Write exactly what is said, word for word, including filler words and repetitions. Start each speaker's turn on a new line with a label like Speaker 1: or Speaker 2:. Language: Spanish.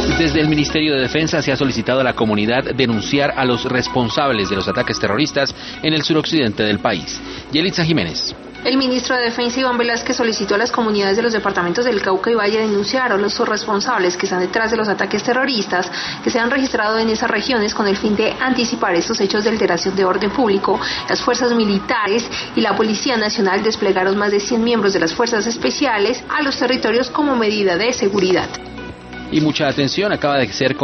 Speaker 1: Desde el Ministerio de Defensa se ha solicitado a la comunidad denunciar a los responsables de los ataques terroristas en el suroccidente del país. Yelitza Jiménez.
Speaker 2: El ministro de Defensa, Iván Velázquez, solicitó a las comunidades de los departamentos del Cauca y Valle denunciar a los responsables que están detrás de los ataques terroristas que se han registrado en esas regiones con el fin de anticipar estos hechos de alteración de orden público. Las fuerzas militares y la Policía Nacional desplegaron más de cien miembros de las fuerzas especiales a los territorios como medida de seguridad.
Speaker 1: Y mucha atención, acaba de ser